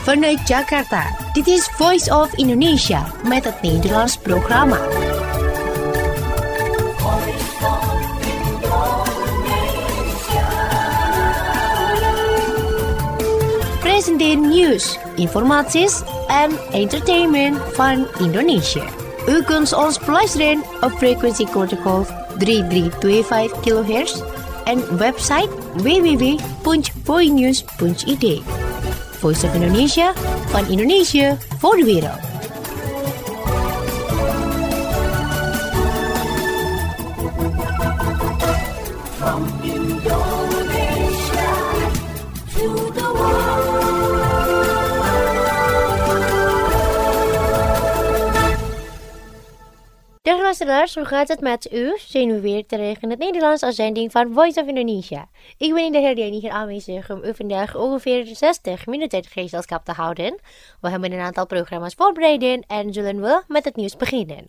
Vanuit Jakarta, dit is Voice of Indonesia met het Nederlands programma. Presenteren nieuws, informaties en entertainment van Indonesia. U kunt ons beluisteren op frequentie kortgolf 3325 kHz en website www.voinews.id. Voice of Indonesia, van Indonesië voor de wereld. From Indonesia to the world. Dag luisteraars, hoe gaat het met u? Zijn we weer terug in het Nederlands uitzending van Voice of Indonesia. Ik ben in de herdenking hier aanwezig om u vandaag ongeveer 60 minuten gezelschap te houden. We hebben een aantal programma's voorbereid en zullen we met het nieuws beginnen.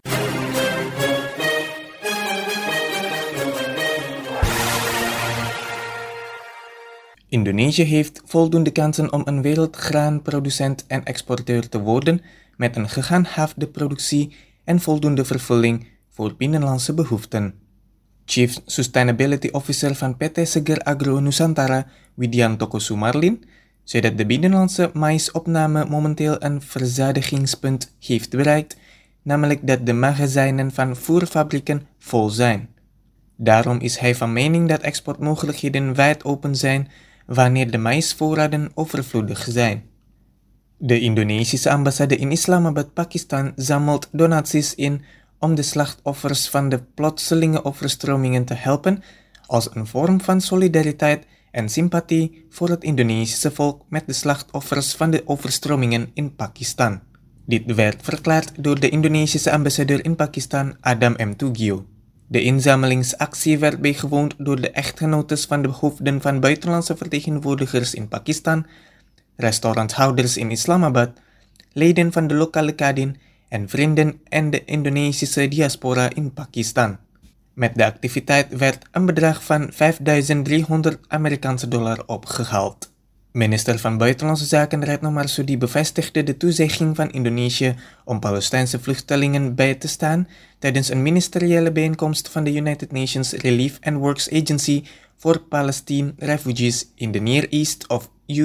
Indonesië heeft voldoende kansen om een wereldgraanproducent en exporteur te worden met een gehandhaafde productie en voldoende vervulling voor binnenlandse behoeften. Chief Sustainability Officer van PT Seger Agro Nusantara, Widianto Sumarlin, zei dat de binnenlandse maïsopname momenteel een verzadigingspunt heeft bereikt, namelijk dat de magazijnen van voerfabrieken vol zijn. Daarom is hij van mening dat exportmogelijkheden wijd open zijn wanneer de maïsvoorraden overvloedig zijn. De Indonesische ambassade in Islamabad, Pakistan, zamelt donaties in om de slachtoffers van de plotselinge overstromingen te helpen als een vorm van solidariteit en sympathie voor het Indonesische volk met de slachtoffers van de overstromingen in Pakistan. Dit werd verklaard door de Indonesische ambassadeur in Pakistan, Adam M. Tugio. De inzamelingsactie werd bijgewoond door de echtgenotes van de hoofden van buitenlandse vertegenwoordigers in Pakistan, restauranthouders in Islamabad, leden van de lokale Kadin en vrienden en de Indonesische diaspora in Pakistan. Met de activiteit werd een bedrag van $5.300 Amerikaanse opgehaald. Minister van Buitenlandse Zaken Retno Marsudi bevestigde de toezegging van Indonesië om Palestijnse vluchtelingen bij te staan tijdens een ministeriële bijeenkomst van de United Nations Relief and Works Agency for Palestine Refugees in the Near East of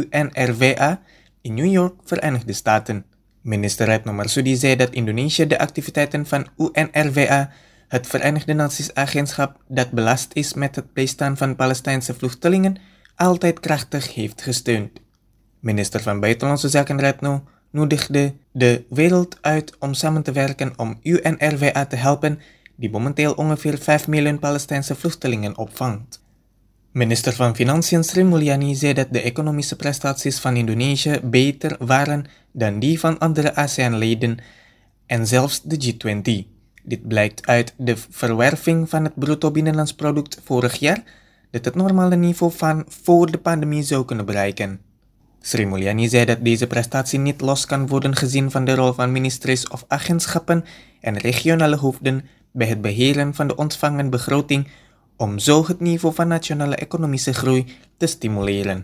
UNRWA in New York, Verenigde Staten. Minister Retno Marsudi zei dat Indonesië de activiteiten van UNRWA, het Verenigde Naties Agentschap dat belast is met het bijstaan van Palestijnse vluchtelingen, altijd krachtig heeft gesteund. Minister van Buitenlandse Zaken Retno nodigde de wereld uit om samen te werken om UNRWA te helpen, die momenteel ongeveer 5 miljoen Palestijnse vluchtelingen opvangt. Minister van Financiën Sri Mulyani zei dat de economische prestaties van Indonesië beter waren dan die van andere ASEAN-leden en zelfs de G20. Dit blijkt uit de verwerving van het bruto binnenlands product vorig jaar, dat het normale niveau van voor de pandemie zou kunnen bereiken. Sri Mulyani zei dat deze prestatie niet los kan worden gezien van de rol van ministeries of agentschappen en regionale hoofden bij het beheren van de ontvangen begroting om zo het niveau van nationale economische groei te stimuleren.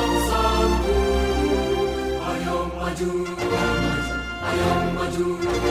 Maju,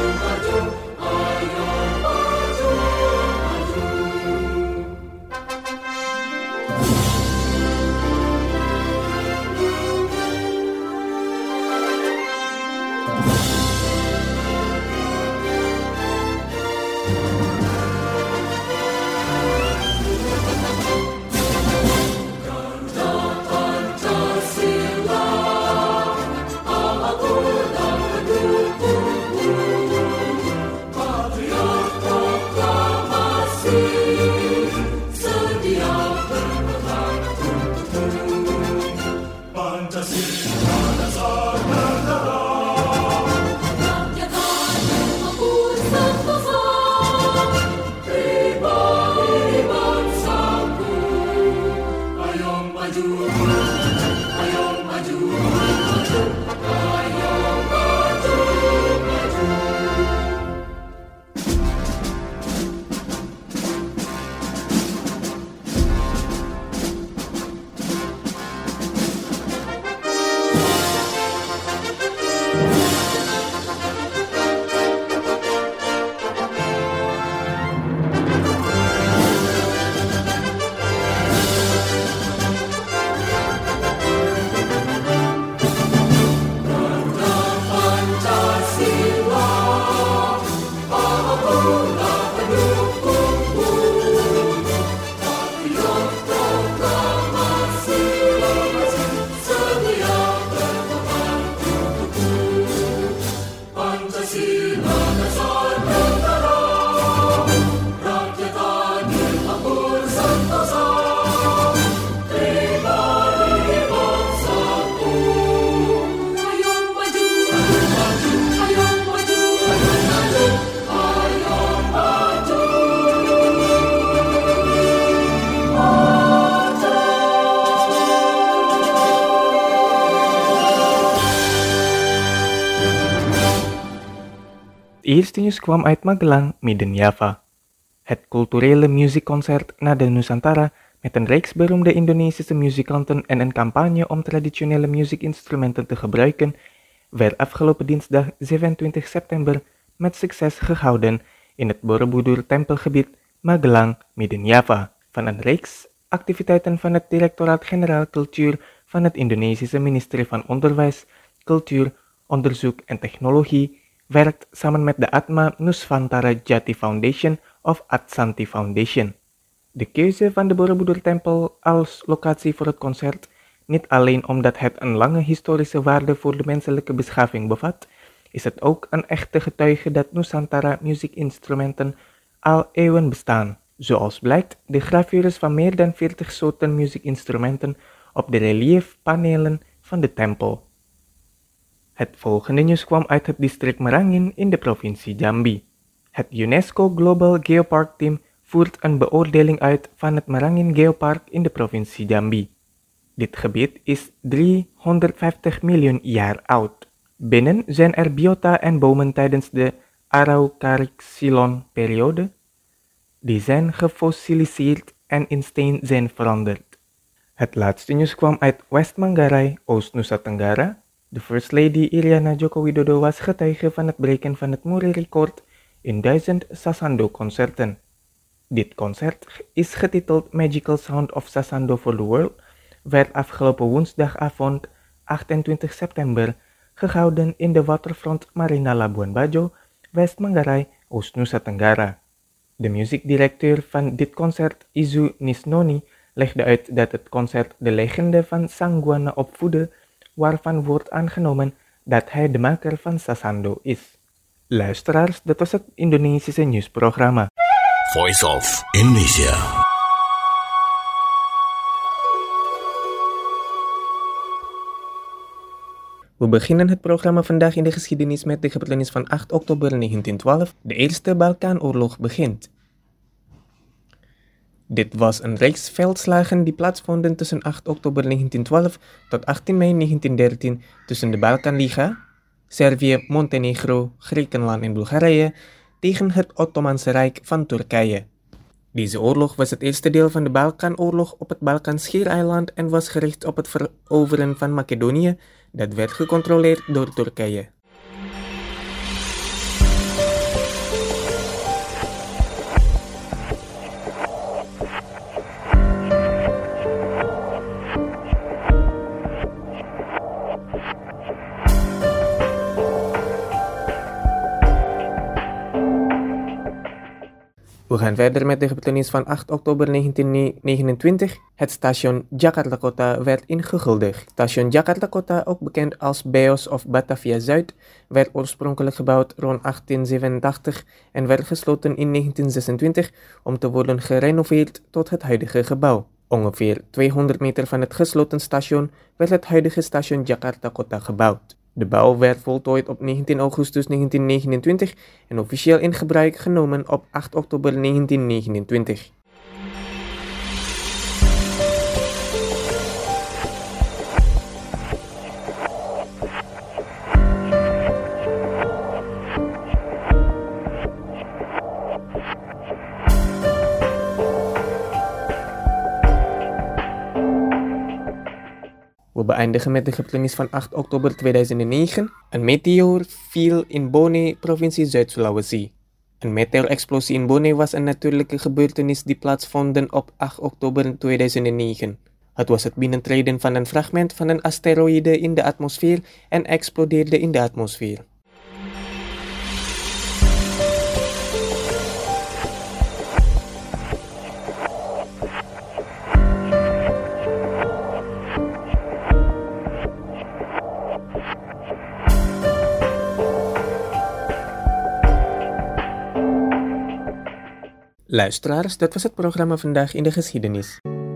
eerste nieuws kwam uit Magelang, midden Java. Het culturele muziekconcert Nada Nusantara met een reeks beroemde Indonesische muzikanten en een campagne om traditionele muziekinstrumenten te gebruiken, werd afgelopen dinsdag 27 september met succes gehouden in het Borobudur tempelgebied Magelang, midden Java, van een reeks activiteiten van het Directoraat-Generaal Cultuur van het Indonesische ministerie van Onderwijs, Cultuur, Onderzoek en Technologie, werkt samen met de Atma Nusantara Jati Foundation of Atsanti Foundation. De keuze van de Borobudur-tempel als locatie voor het concert, niet alleen omdat het een lange historische waarde voor de menselijke beschaving bevat, is het ook een echte getuige dat Nusantara muziekinstrumenten al eeuwen bestaan. Zoals blijkt de gravures van meer dan 40 soorten muziekinstrumenten op de reliefpanelen van de tempel. Het volgende nieuws kwam uit het district Merangin in de provincie Jambi. Het UNESCO Global Geopark Team voert een beoordeling uit van het Merangin Geopark in de provincie Jambi. Dit gebied is 350 miljoen jaar oud. Binnen zijn er biota en bomen tijdens de Araucaric-Silon-periode. Die zijn gefossiliseerd en in steen zijn veranderd. Het laatste nieuws kwam uit West Manggarai, Oost-Nusa Tenggara. De First Lady Iriana Joko Widodo was getuige van het breken van het Muri-record in 1000 Sasando-concerten. Dit concert is getiteld Magical Sound of Sasando for the World, werd afgelopen woensdagavond 28 september gehouden in de Waterfront Marina Labuan Bajo, West Manggarai, Oost-Nusa Tenggara. De muziekdirecteur van dit concert, Izu Nisnoni, legde uit dat het concert de legende van Sangguana opvoedde, waarvan wordt aangenomen dat hij de maker van Sasando is. Luisteraars, dat was het Indonesische nieuwsprogramma. Voice of Indonesia. We beginnen het programma vandaag in de geschiedenis met de gebeurtenis van 8 oktober 1912. De Eerste Balkanoorlog begint. Dit was een reeks veldslagen die plaatsvonden tussen 8 oktober 1912 tot 18 mei 1913 tussen de Balkanliga, Servië, Montenegro, Griekenland en Bulgarije tegen het Ottomaanse Rijk van Turkije. Deze oorlog was het eerste deel van de Balkanoorlog op het Balkan-Schiereiland en was gericht op het veroveren van Macedonië, dat werd gecontroleerd door Turkije. We gaan verder met de gebeurtenis van 8 oktober 1929. Het station Jakarta Kota werd ingehuldigd. Station Jakarta Kota, ook bekend als BEOS of Batavia Zuid, werd oorspronkelijk gebouwd rond 1887 en werd gesloten in 1926 om te worden gerenoveerd tot het huidige gebouw. Ongeveer 200 meter van het gesloten station werd het huidige station Jakarta Kota gebouwd. De bouw werd voltooid op 19 augustus 1929 en officieel in gebruik genomen op 8 oktober 1929. We beëindigen met de gebeurtenis van 8 oktober 2009. Een meteoor viel in Bone, provincie Zuid-Sulawesi. Een meteorexplosie in Bone was een natuurlijke gebeurtenis die plaatsvond op 8 oktober 2009. Het was het binnentreden van een fragment van een asteroïde in de atmosfeer en explodeerde in de atmosfeer. Luisteraars, dat was het programma vandaag in de geschiedenis.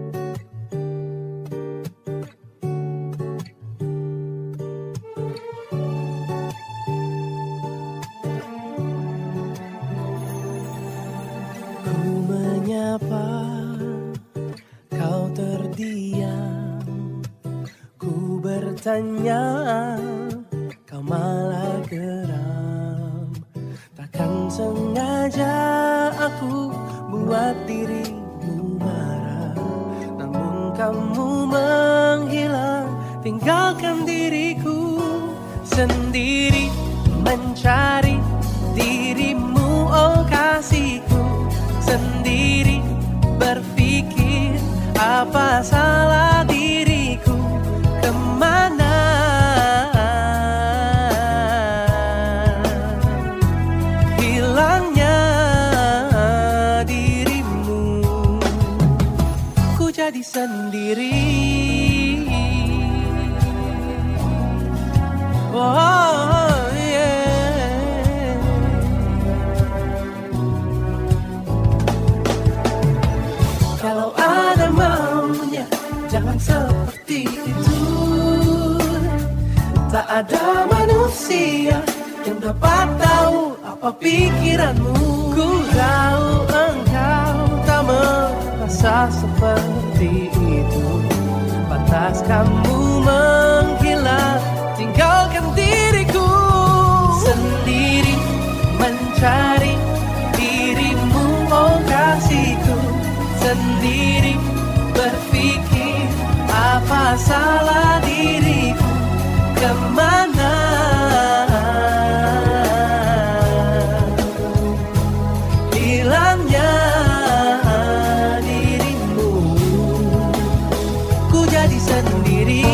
Ku menyapa, kau terdiam. Ku bertanya, kau malah geram. Tak sengaja aku buat dirimu marah, namun kamu menghilang, tinggalkan diriku sendiri mencari dirimu, oh kasihku, sendiri berpikir apa salah diriku, kemana hilangnya dirimu, ku jadi sendiri. Oh yeah. Kalau ada maunya, jangan seperti itu. Tak ada manusia yang dapat tahu apa pikiranmu. Ku tahu engkau tak merasa seperti itu. Pantas kamu menghilang, tinggalkan diriku sendiri mencari dirimu, oh kasihku, sendiri berpikir apa salah diriku, kemana hilangnya dirimu, ku jadi sendiri.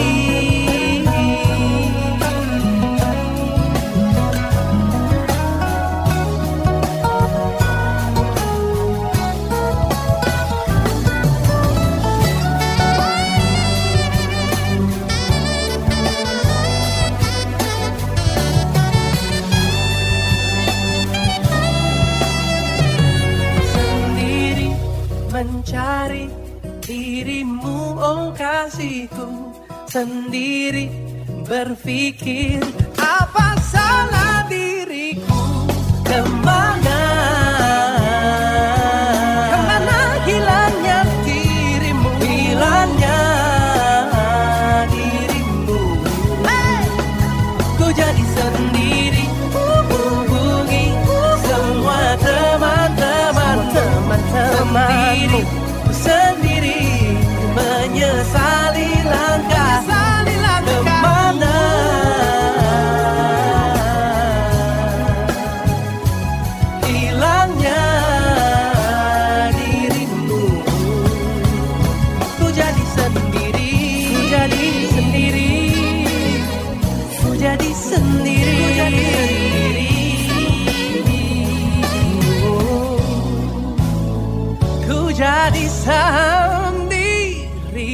Mencari dirimu, oh kasihku, sendiri berpikir apa salah diriku, kemana hilangnya dirimu, hilangnya dirimu, ku jadi sendiri, hubungi semua teman-temanku sendiri, menyesali langkah kemana hilangnya dirimu, ku jadi sendiri, ku jadi sendiri, ku jadi sendiri, ku jadi sendiri. Jadi sendiri.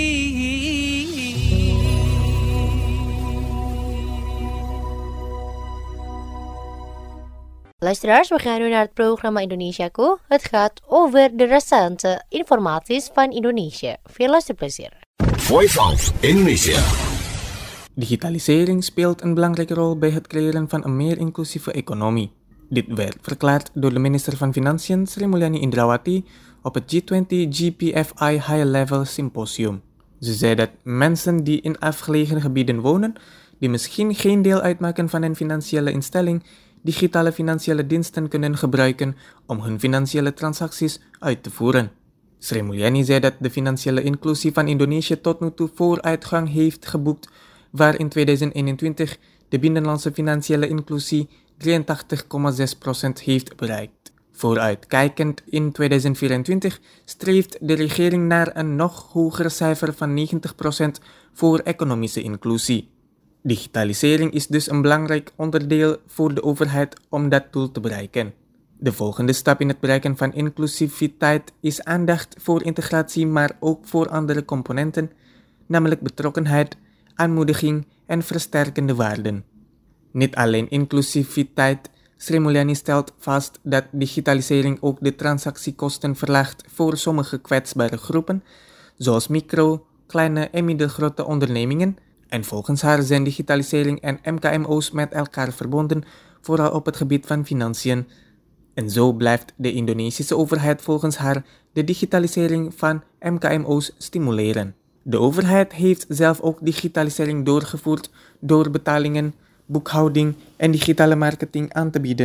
Luisteraars, we gaan nu naar het programma Indonesiaku. Het gaat over de recente informaties van Indonesië. Veel luisterplezier. Voice of Indonesia. Digitalisering speelt een belangrijke rol bij het creëren van een meer inclusieve economie. Dit werd verklaard door de minister van Financiën Sri Mulyani Indrawati op het G20 GPFI High Level Symposium. Ze zei dat mensen die in afgelegen gebieden wonen, die misschien geen deel uitmaken van een financiële instelling, digitale financiële diensten kunnen gebruiken om hun financiële transacties uit te voeren. Sri Mulyani zei dat de financiële inclusie van Indonesië tot nu toe vooruitgang heeft geboekt, waar in 2021 de binnenlandse financiële inclusie 83,6% heeft bereikt. Vooruitkijkend in 2024 streeft de regering naar een nog hoger cijfer van 90% voor economische inclusie. Digitalisering is dus een belangrijk onderdeel voor de overheid om dat doel te bereiken. De volgende stap in het bereiken van inclusiviteit is aandacht voor integratie, maar ook voor andere componenten, namelijk betrokkenheid, aanmoediging en versterkende waarden. Niet alleen inclusiviteit, Sri Mulyani stelt vast dat digitalisering ook de transactiekosten verlaagt voor sommige kwetsbare groepen, zoals micro, kleine en middelgrote ondernemingen, en volgens haar zijn digitalisering en MKMO's met elkaar verbonden, vooral op het gebied van financiën. En zo blijft de Indonesische overheid volgens haar de digitalisering van MKMO's stimuleren. De overheid heeft zelf ook digitalisering doorgevoerd door betalingen, boekhouding en digitale marketing aan te bieden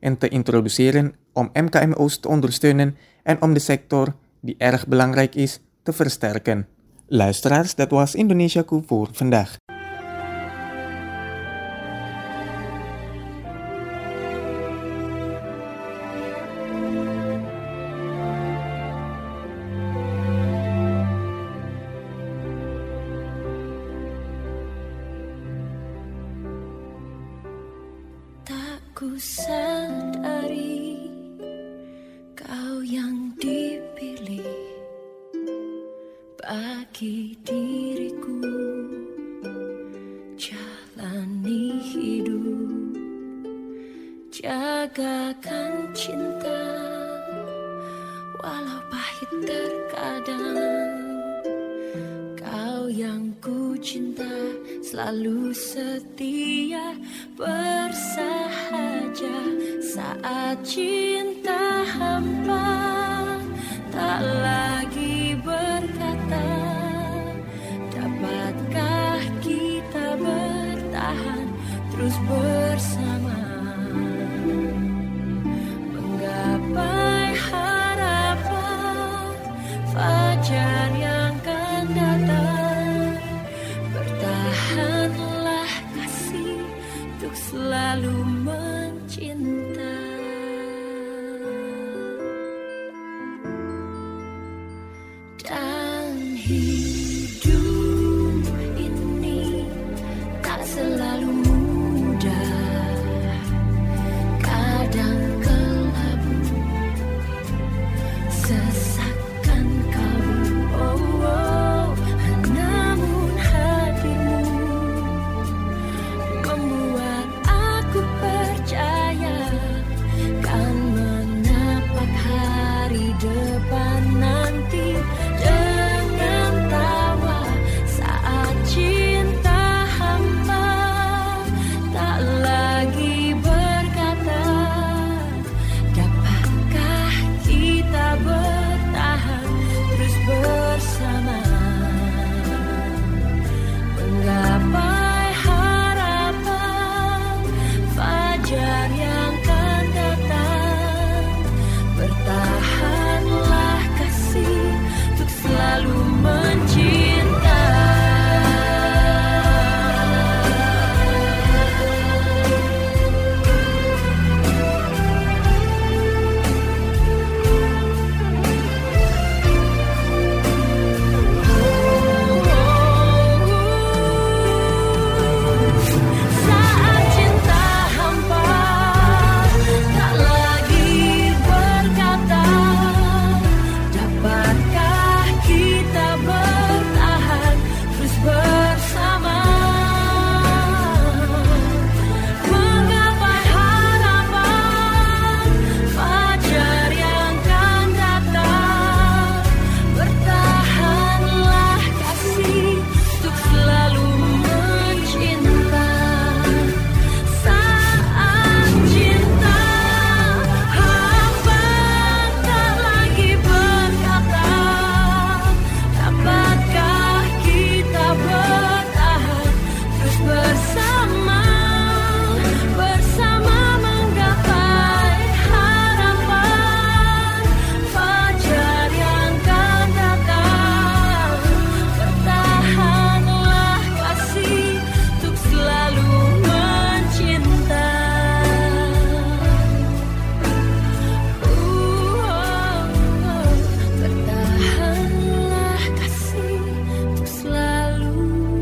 en te introduceren om MKMO's te ondersteunen en om de sector, die erg belangrijk is, te versterken. Luisteraars, dat was Indonesiaku voor vandaag. Ku sadari kau yang dipilih bagi diriku, jalani hidup, jagakan cinta walau pahit terkadang. Kau yang ku cinta selalu setia bersahaja saat cinta hampa, tak lagi berkata dapatkah kita bertahan terus bersama, menggapai harapan fajar yang akan datang. Bertahanlah kasih untuk selalu mencinta. Dan hidup ini tak selalu mudah, kadang kelabu, sesakkan kalbu. Namun hadirmu membuat aku percaya kan menapak hari depan nanti dengan tawa saat cinta hampa, tak lagi berkata dapatkah kita bertahan terus bersama, menggapai harapan fajar yang akan datang. Bertahanlah kasih untuk selalu mencinta. Saat cinta hampa, tak lagi berkata dapatkah kita bertahan terus bersama, menggapai harapan fajar yang akan datang. Bertahanlah kasih untuk selalu mencinta. Saat cinta hampa, tak lagi berkata dapatkah kita bertahan terus bersama, bersama menggapai harapan fajar yang akan datang. Bertahanlah kasih untuk selalu mencinta. Bertahanlah kasih untuk selalu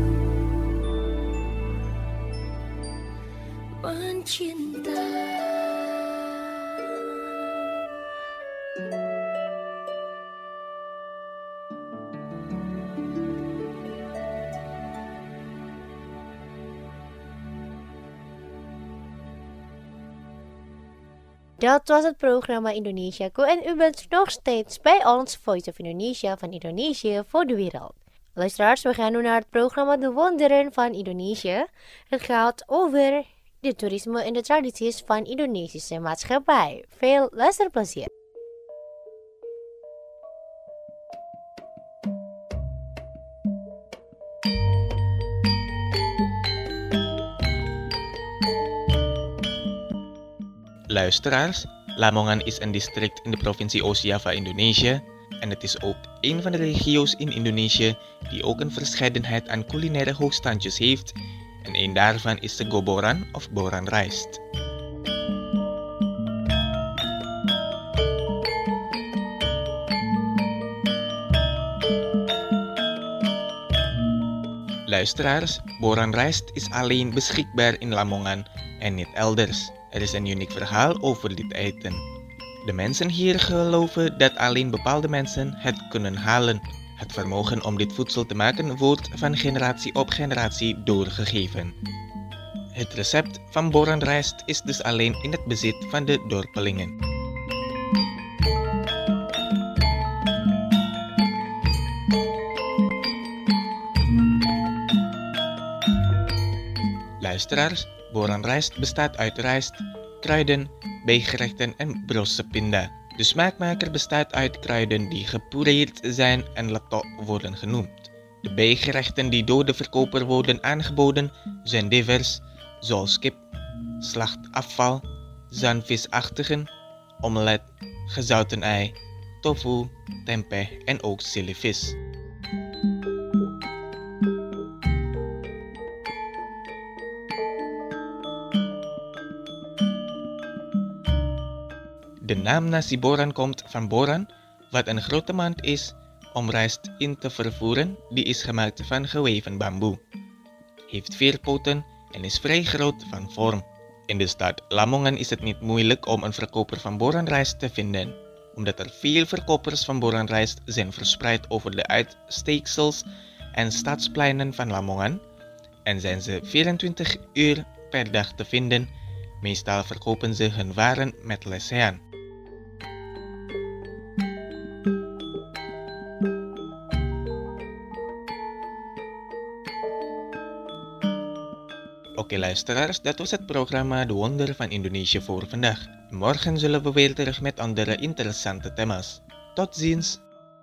mencinta. Dat was het programma Indonesiaku en u bent nog steeds bij ons Voice of Indonesia van Indonesië voor de wereld. Luisteraars, we gaan nu naar het programma De Wonderen van Indonesië. Het gaat over de toerisme en de tradities van Indonesische maatschappij. Veel luisterplezier. Luisteraars, Lamongan is een district in de provincie Oost-Java, Indonesië. En het is ook een van de regio's in Indonesië die ook een verscheidenheid aan culinaire hoogstandjes heeft. En een daarvan is de goboran of boranrijst. Luisteraars, boranrijst is alleen beschikbaar in Lamongan en niet elders. Er is een uniek verhaal over dit eten. De mensen hier geloven dat alleen bepaalde mensen het kunnen halen. Het vermogen om dit voedsel te maken wordt van generatie op generatie doorgegeven. Het recept van boranrijst is dus alleen in het bezit van de dorpelingen. Luisteraars, boranrijst bestaat uit rijst, kruiden, bijgerechten en brosse pinda. De smaakmaker bestaat uit kruiden die gepureerd zijn en lato worden genoemd. De bijgerechten die door de verkoper worden aangeboden zijn divers, zoals kip, slachtafval, zandvisachtigen, omelet, gezouten ei, tofu, tempeh en ook sillyvis. De naam nasi boran komt van boran, wat een grote mand is om rijst in te vervoeren, die is gemaakt van geweven bamboe. Heeft 4 poten en is vrij groot van vorm. In de stad Lamongan is het niet moeilijk om een verkoper van boranrijst te vinden, omdat er veel verkopers van boranrijst zijn verspreid over de uitsteeksels en stadspleinen van Lamongan en zijn ze 24 uur per dag te vinden. Meestal verkopen ze hun waren met lesehan. Oké luisteraars, dat was het programma De Wonder van Indonesië voor vandaag. Morgen zullen we weer terug met andere interessante thema's. Tot ziens!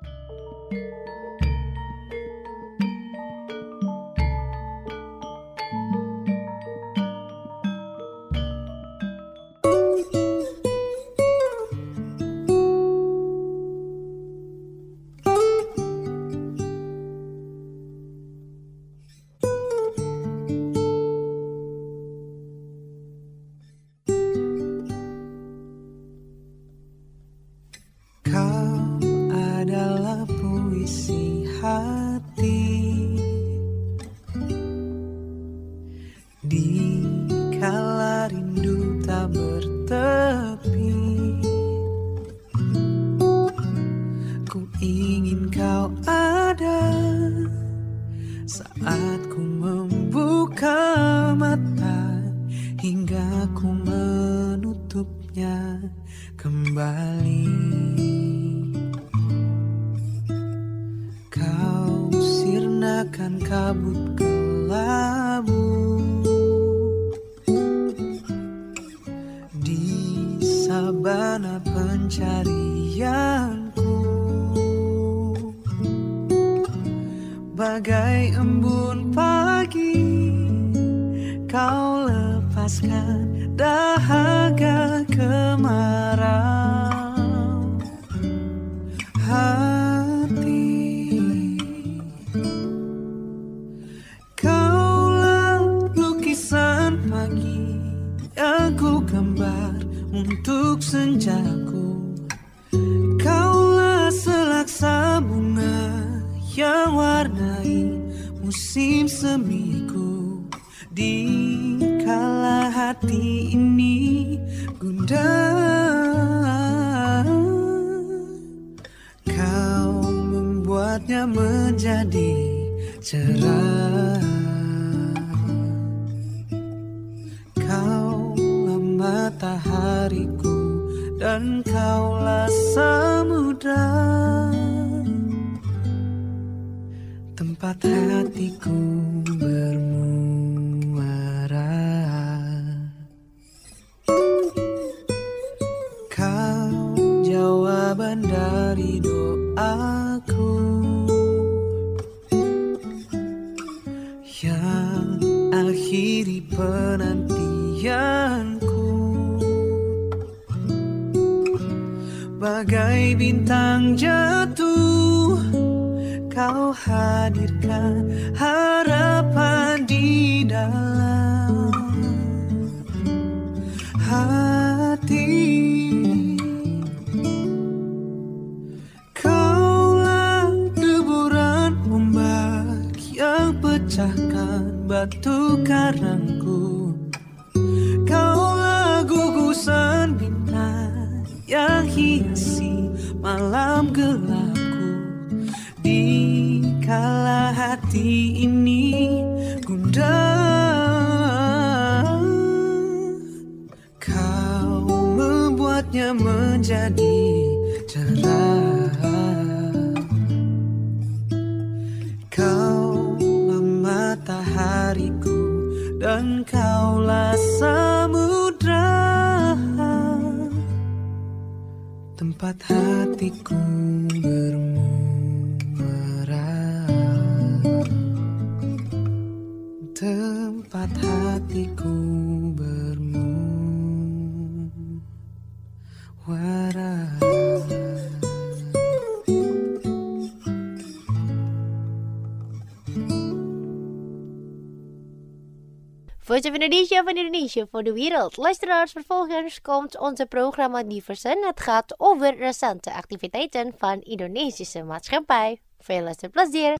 Bagai embun pagi, kau lepaskan dahaga kemarau hati. Kaulah lukisan pagi yang ku gambar untuk senjaku. Kaulah selaksa bunga yang warnai musim semiku. Di kala hati ini gundah, kau membuatnya menjadi cerah. Kaulah matahariku dan kaulah samudra, tempat hatiku bermuara. Kau jawaban dari doaku yang akhiri penantianku. bagai bintang jatuh, kau hadirkan harapan di dalam hati. Kaulah deburan ombak yang pecahkan batu karangku. Kaulah gugusan bintang yang hiasi malam gelapku. Di kala hati ini gundah, kau membuatnya menjadi cerah. Kaulah matahariku dan kaulah samudra, tempat hatiku bermuara, tempat hatiku bermuara. Voice of Indonesia van Indonesia voor de wereld. Luisteraars, vervolgens komt onze programma Diversen. Het gaat over recente activiteiten van Indonesische maatschappij. Veel luisterplezier.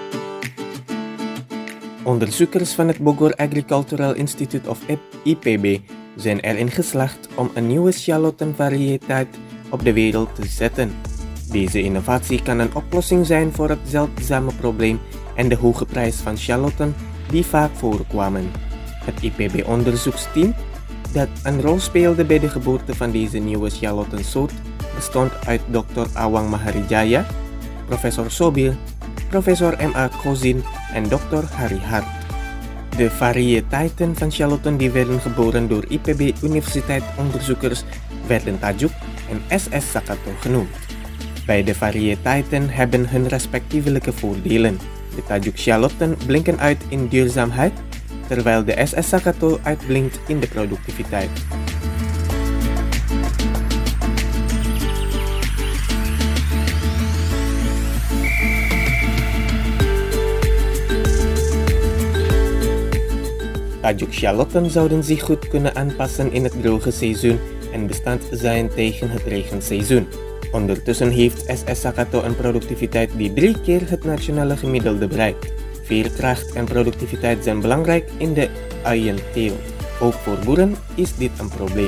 Onderzoekers van het Bogor Agricultural Institute of IPB zijn erin geslaagd om een nieuwe sjalotten-variëteit op de wereld te zetten. Deze innovatie kan een oplossing zijn voor het zeldzame probleem en de hoge prijs van sjalotten die vaak voorkwamen. Het IPB-onderzoeksteam, dat een rol speelde bij de geboorte van deze nieuwe sjallottensoort, bestond uit Dr. Awang Maharijaya, Professor Sobil, Professor M.A. Kozin en Dr. Hari Hart. De variëteiten van sjalotten die werden geboren door IPB-universiteit-onderzoekers werden Tajuk en SS Sakato genoemd. Beide variëteiten hebben hun respectievelijke voordelen. De Tajuk sjalotten blinken uit in duurzaamheid, terwijl de SS Sakato uitblinkt in de productiviteit. Tajuk sjalotten zouden zich goed kunnen aanpassen in het droge seizoen en bestand zijn tegen het regenseizoen. Ondertussen heeft SS Sakato een productiviteit die 3 keer het nationale gemiddelde bereikt. Veerkracht en productiviteit zijn belangrijk in de uienteelt. Ook voor boeren is dit een probleem.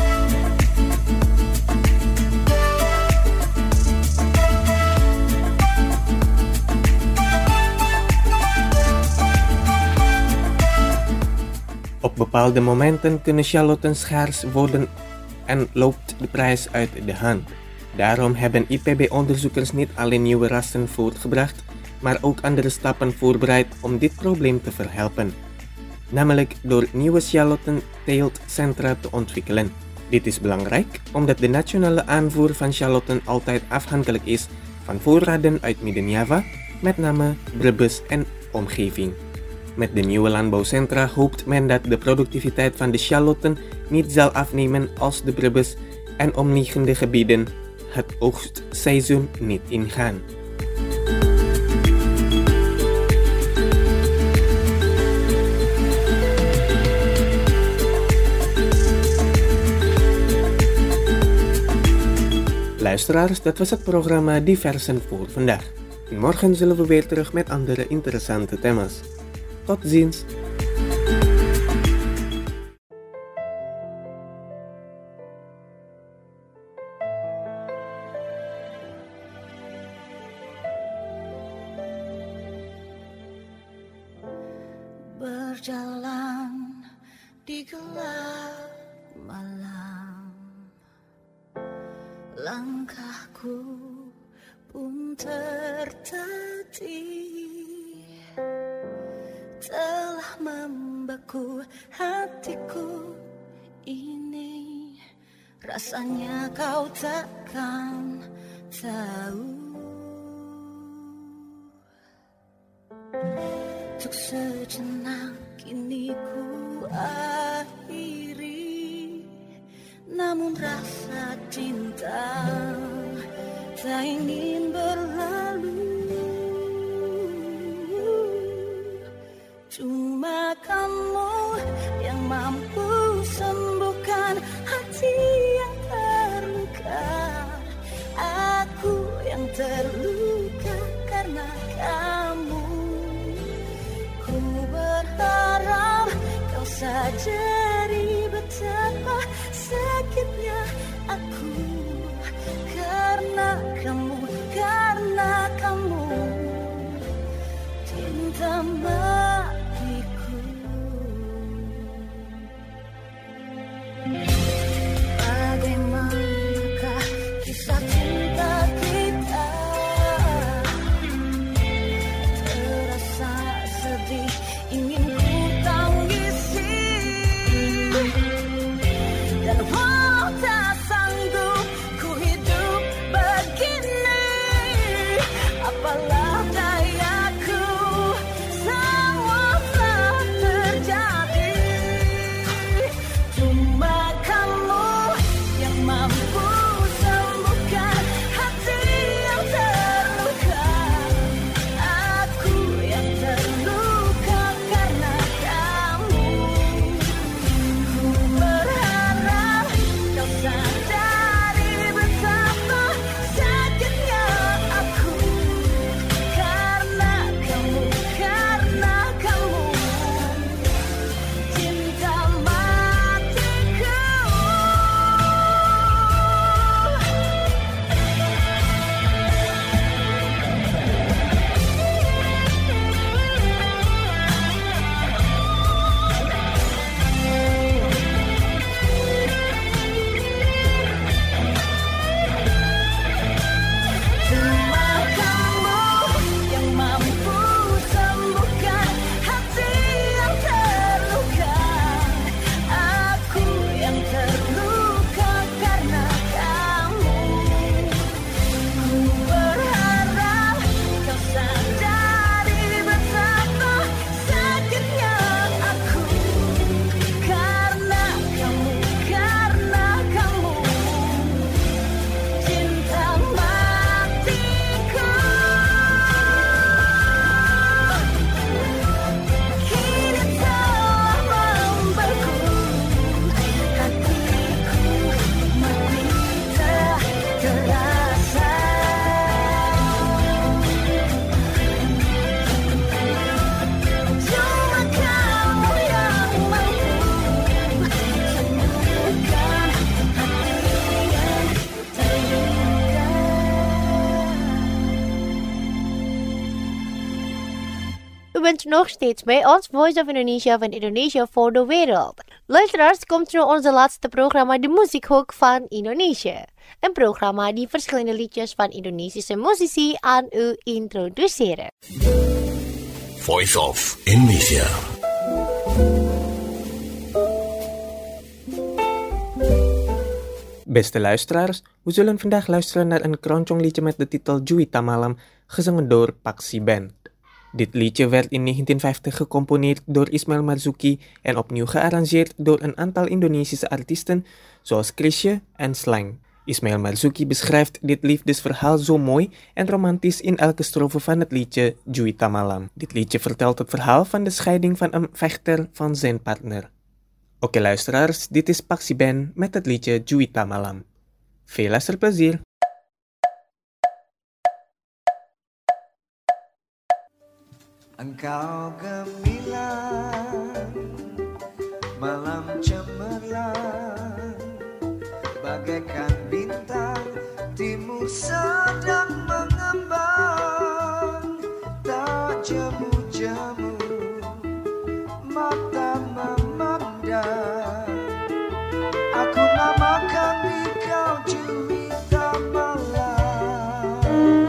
Op bepaalde momenten kunnen sjalotten schaars worden en loopt de prijs uit de hand. Daarom hebben IPB-onderzoekers niet alleen nieuwe rassen voortgebracht, maar ook andere stappen voorbereid om dit probleem te verhelpen. Namelijk door nieuwe sjallottenteeltcentra te ontwikkelen. Dit is belangrijk omdat de nationale aanvoer van sjalotten altijd afhankelijk is van voorraden uit Midden-Java, met name Brebes en omgeving. Met de nieuwe landbouwcentra hoopt men dat de productiviteit van de sjalotten niet zal afnemen als de Brebes en omliggende gebieden het oogstseizoen niet ingaan. Luisteraars, dat was het programma Diversen voor vandaag. En morgen zullen we weer terug met andere interessante thema's. Tot ziens! Berjalan di gelap malam, langkahku pun tertatih, telah membeku hatiku ini, rasanya kau takkan tahu. Untuk sejenak kini ku akhiri, namun rasa cinta tak ingin berlalu. Cuma kamu yang mampu sembuhkan hati yang terluka. Aku yang terluka karena kamu. Ku berharap kau sadari betapa sakitnya aku karena kamu, cinta matiku. Bagaimanakah kisah cinta kita? Terasa sedih, ingin ku tangisi. Dan walau tak sanggup ku hidup begini, apalah dayaku, semua telah terjadi. Cuma kamu yang mampu sembuhkan hati yang terluka. Aku yang terluka karena kamu. Ku berharap kau sadari betapa sakitnya aku karena kamu, cinta matiku. Cuma kamu yang mampu sembuhkan hati yang terluka. Aku yang terluka karena kamu. Ku berharap kau sadari betapa sakitnya aku karena kamu, cinta matiku. Kini telah membeku, hatiku mati tak terasa. Cuma kamu yang mampu sembuhkan hati yang terluka. U bent nog steeds bij ons Voice of Indonesia van Indonesia voor de wereld. Luisteraars, komt nu onze laatste programma De Muziekhoek van Indonesië. Een programma die verschillende liedjes van Indonesische muzici aan u introduceren. Voice of Indonesia. Beste luisteraars, we zullen vandaag luisteren naar een keroncong liedje met de titel Juwita Malam, gezongen door Paksi Band. Dit liedje werd in 1950 gecomponeerd door Ismail Marzuki en opnieuw gearrangeerd door een aantal Indonesische artiesten zoals Chrisye en Slang. Ismail Marzuki beschrijft dit liefdesverhaal zo mooi en romantisch in elke strofe van het liedje Juwita Malam. Dit liedje vertelt het verhaal van de scheiding van een vechter van zijn partner. Oké luisteraars, dit is Paksi Band met het liedje Juwita Malam. Veel luisterplezier! Engkau gemilang, malam cemerlang, bagaikan bintang timur sedang mengembang. Tak jemu-jemu mata memandang, aku namakan engkau Juwita Malam.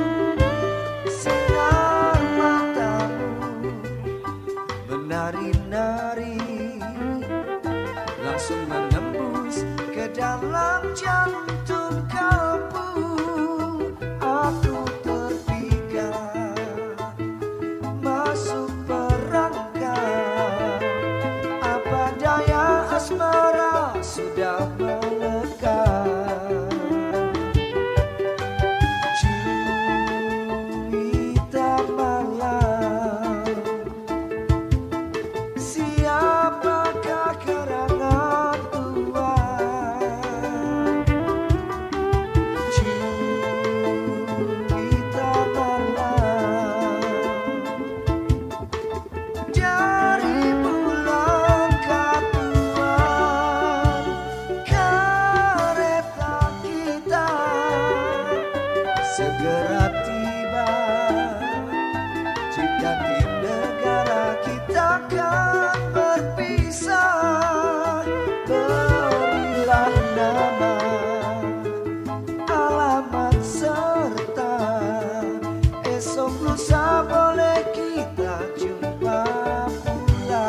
Sinar matamu menari-nari, langsung menembus ke dalam jantung kalbu. segera tiba. Jika di negara kita kan berpisah, berilah nama, alamat serta esok lusa boleh kita jumpa pula.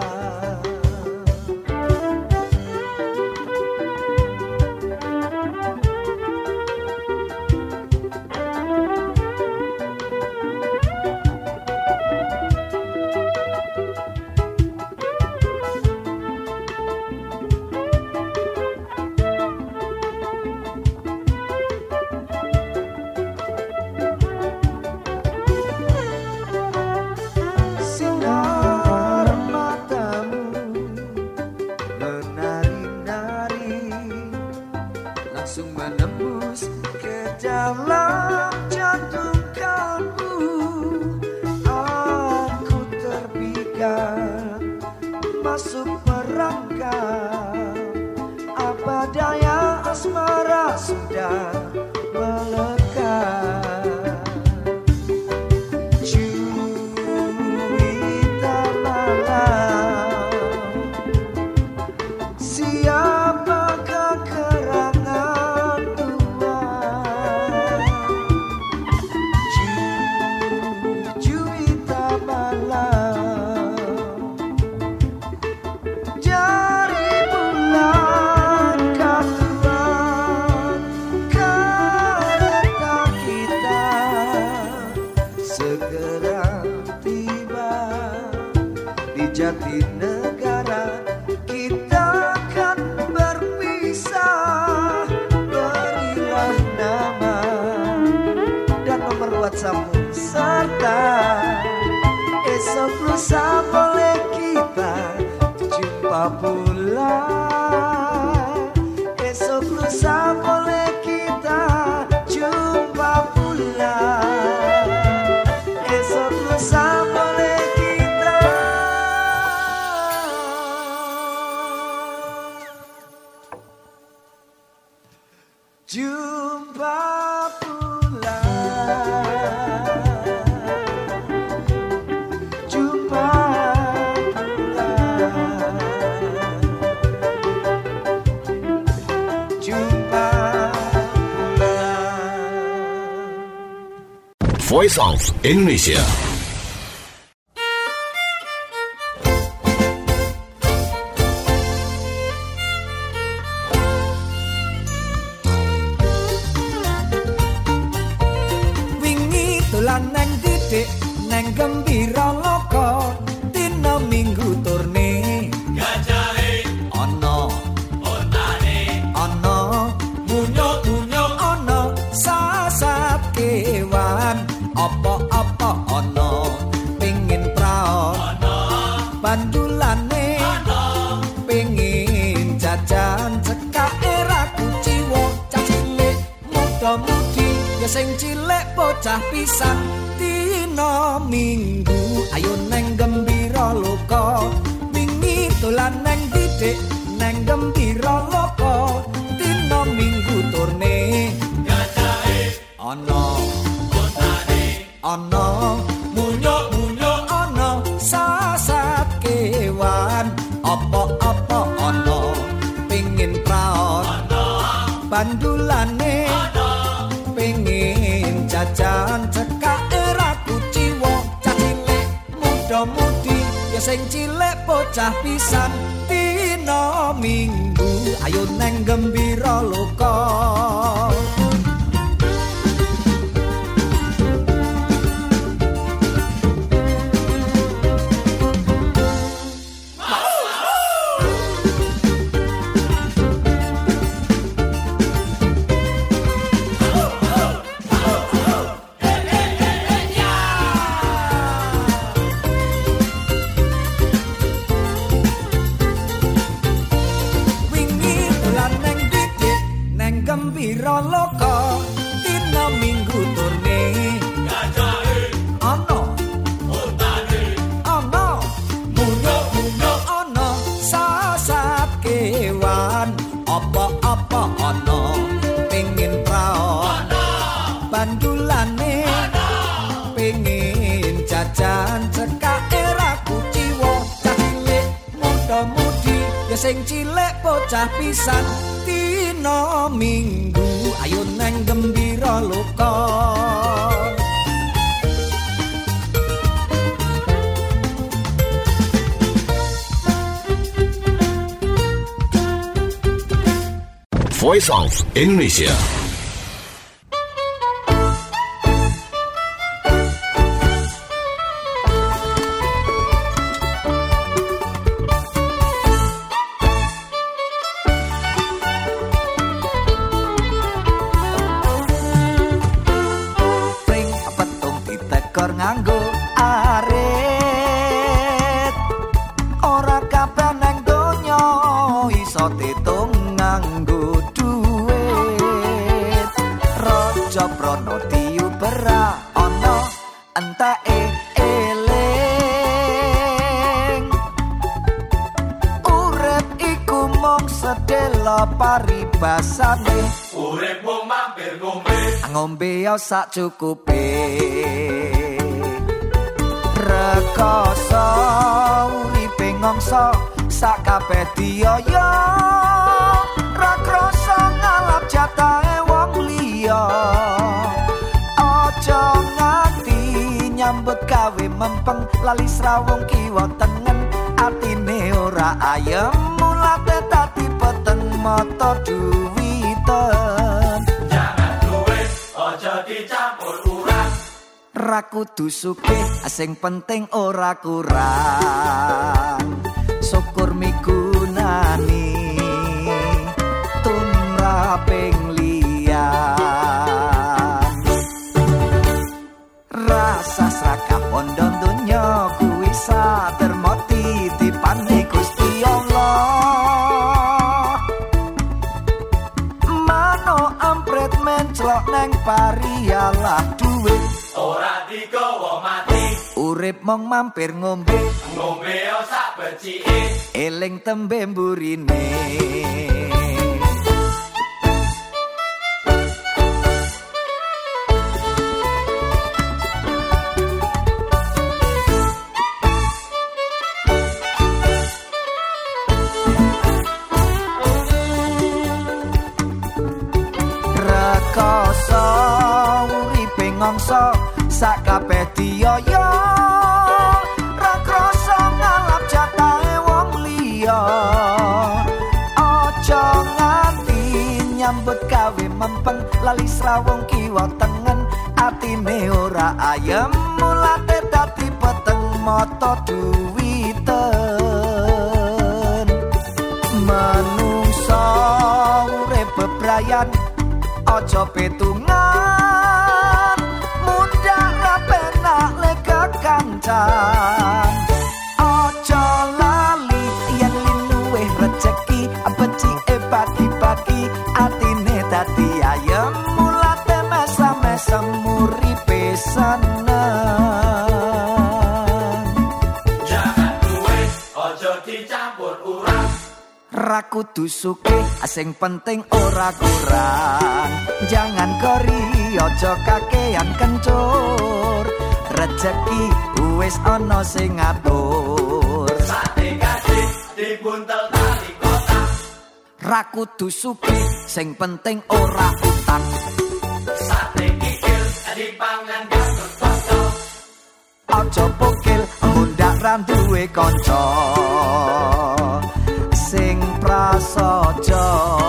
Sinar matamu menari-nari, langsung menembus ke dalam jantung kalbu. Aku terpikat masuk perangkap, apa daya asmara sudah melekat. Juwita malam, siapakah kerangan Tuhan? Juwita malam, dari bulan kah Tuhan, kereta kita segera tiba di Jatinegara. Kita akan berpisah, berilah nama dan nomor WhatsAppmu serta esok lusa boleh kita jumpa pula. Esok lusa boleh kita jumpa pula. Esok lusa boleh kita jumpa pula. Jumpa pula. Jumpa pula. Voice of Indonesia. Wingi dolan neng titik neng Gembira Loko, dina Minggu turne gajahe ana ontane ana munyuk-munyuk ana sasat kewan apa-apa ana pengin praon ana bandulane ana pengin jajan cekak era kuciwa cilik muda-mudi ya sing cilik bocah pisan dina Minggu ayo neng Gembira Loko. Wingi dolan neng titik neng Gembira Loko, dina Minggu turne gajahe ana ontane ana munyuk-munyuk ana sasat kewan apa-apa ana pengin praon ana bandulane ana pengin jajan cekak era kuciwa cilik muda-mudi ya sing cilik bocah pisan dina Minggu ayo neng Gembira Loko. Gembira Mulane pengen jajan cekak era kuciwa cah cilik muda-mudi ya sing cilik bocah pisan dina Minggu ayo neng gembira loka. Voice of Indonesia. Pring petung ditekor nganggo arit ora kabeh nang donya iso ditung nganggo duit raja Brono diubera ana enteke eling urip iku mung sedelo paribasane Urip mung mampir ngombe ngombe yo sak cukupe rekoso uripe ngongso sak kabeh diyaya ra krasa ngalap jatahe wong liya aja nganti nyambut gawe mempeng lali srawung kiwa tengen atine ora ayem mulate dadi peteng mata duwiten jangan duwe aja dicampur urang ra kudu sugih sing penting ora kurang syukur migunani tumraping liyan rasa srakah pondo donya kuwi satermo titipane Gusti Allah mano ampret menclok neng parialah duit ora digawa mati urip mong mampir ngombe ngombe yo sak becike eling tembe mburine rekoso uripe ngongso sak kabeh diyaya ra krasa ngalap jatahe wong liya aja nganti nyambut gawe mempeng lali srawung kiwa tengen atine ora ayem mulate dadi peteng mata duwiten manungsa urip bebrayan aja petungan mudah ra penak lega kancan aja lali yen luweh rejeki becike bagi-bagi atine dadi ayem mulate mesam-mesam uripe seneng jangan duwe aja dicampur urang ra kudu sugih sing penting ora kurang jangan gori aja kakean kencur rejeki wis ana sing ngatur sate kasih dibuntel tali kotak ra kudu sugih sing penting ora utang sate kikil dipangan gatot-gatot aja pokil mundak ra duwe kanca sing prasaja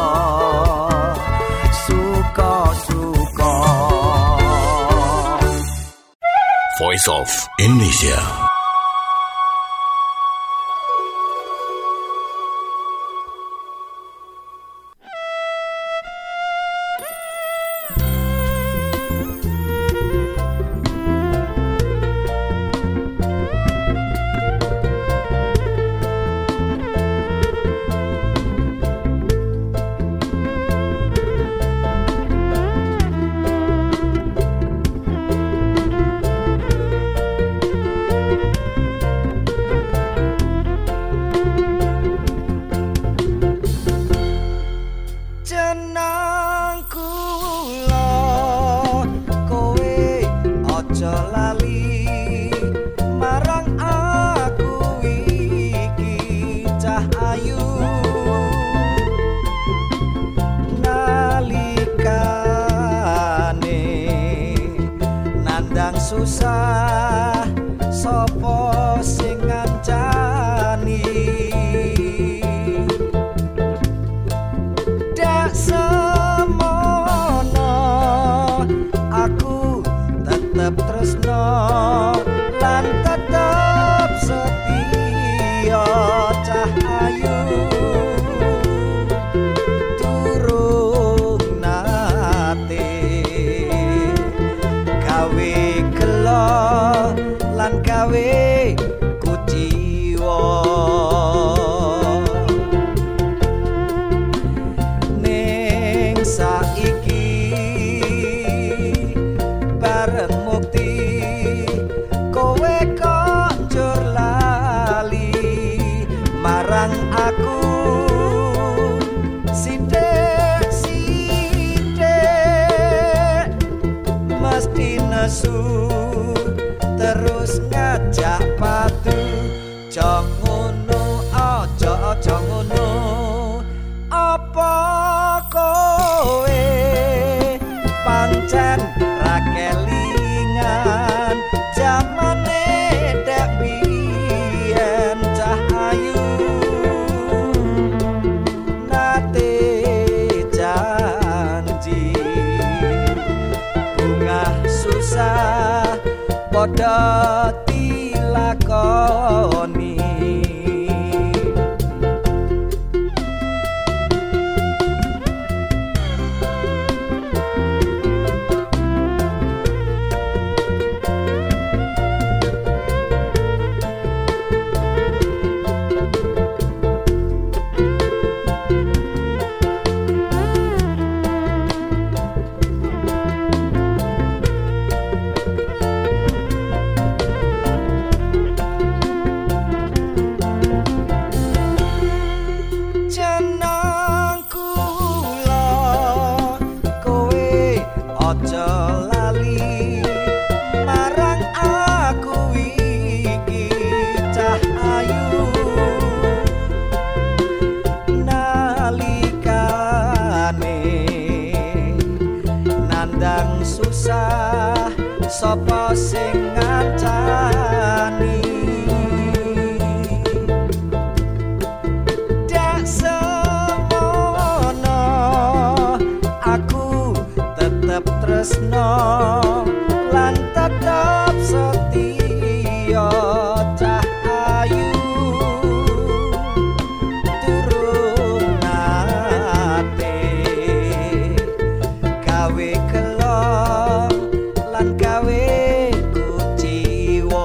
suka-suka. Voice of Indonesia. susah sapa sing ngancani dak semono aku tetep tresno lan tetep setia cahayu turung nate gawe gelo lan gawe kuciwa ning saiki bareng mukti kowe kok njur lali marang aku sithik-sithik mesti nesu terus ngajak padu jong ngono aja ngono apa kowe pancen ra kelingan jamane dek biyen cahayu nate janji bunga susah padha dilakoni jeneng kula kowe aja lali marang aku iki cahayu nalikane nandang susah sapa sing ngancani dak semono aku tetep tresno lan tetep setia cahayu turung nate gawe gelo lan gawe kuciwa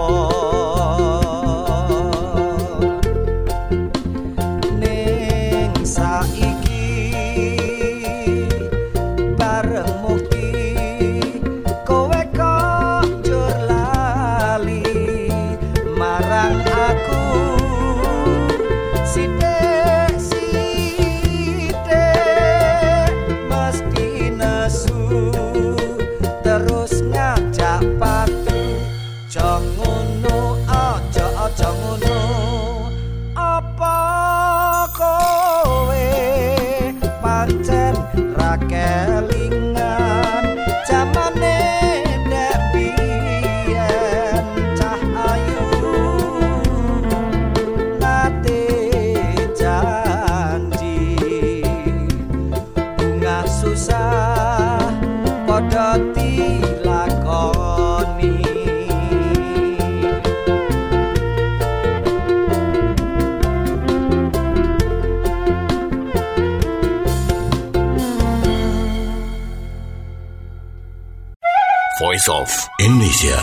ning saiki bareng mukti kowe kok njur lali marang aku sithik-sithik mesti nesu terus ngajak padu jong ngono aja ngono apa kowe pancen ra kelingan jamane dek biyen cahayu nate janji bunga susah padha dilakoni Voice of Indonesia.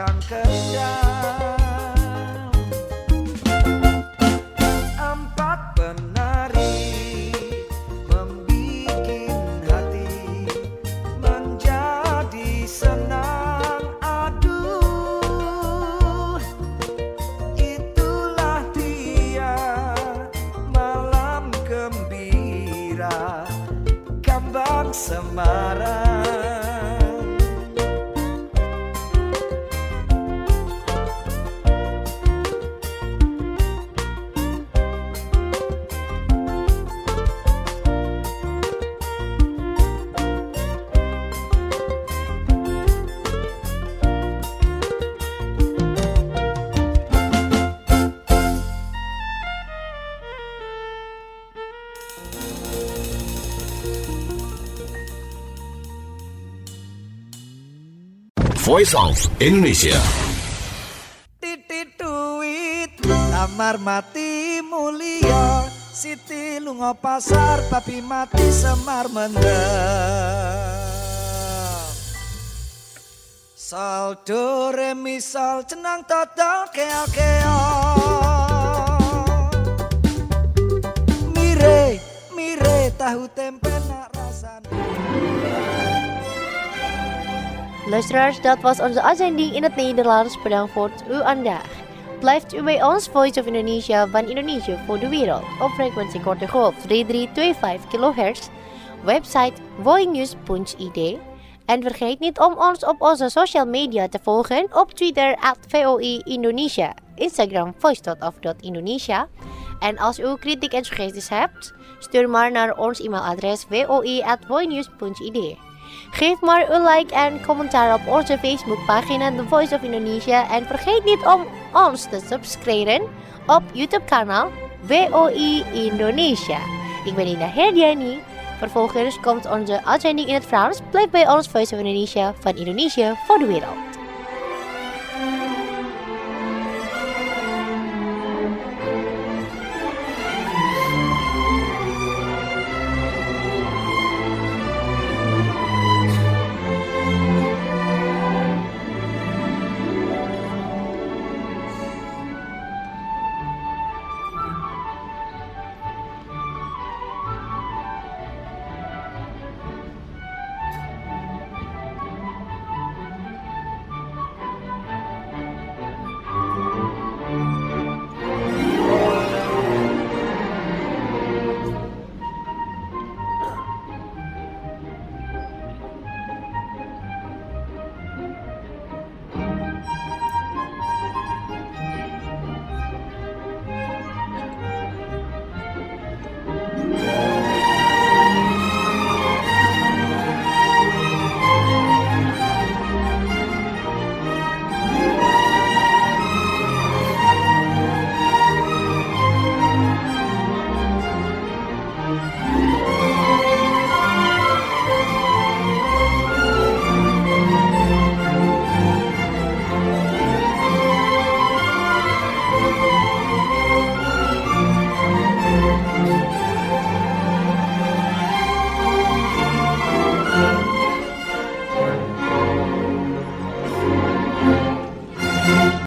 yang kejam. Empat penari membikin hati menjadi senang. Aduh, itulah dia malam gembira Kambang Semarang. Voice of Indonesia. Titit duit kamar mati mulia, Siti lunga pasar babi mati Semar mendem. Sol do re mi sol cenang total keo keo. Mire mire tahu tempe nak rasane. Luisteraars, dat was onze uitzending in het Nederlands. Bedankt voor uw aandacht. Blijft u bij ons Voice of Indonesia van Indonesië voor de wereld op frequentie korte golf 3325 kHz, website voinews.id. En vergeet niet om ons op onze social media te volgen op Twitter @VOI Indonesia, Instagram voice.of.indonesia. En als u kritiek en suggesties hebt, stuur maar naar ons e-mailadres voi@voinews.id. Geef maar een like en commentaar op onze Facebookpagina The Voice of Indonesia. En vergeet niet om ons te subscriben op YouTube-kanaal VOI Indonesia. Ik ben Ina Herdiani. Vervolgens komt onze uitzending in het Frans. Blijf bij ons Voice of Indonesia van Indonesië voor de wereld.